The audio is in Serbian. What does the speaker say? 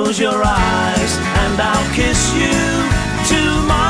close your eyes and I'll kiss you tomorrow.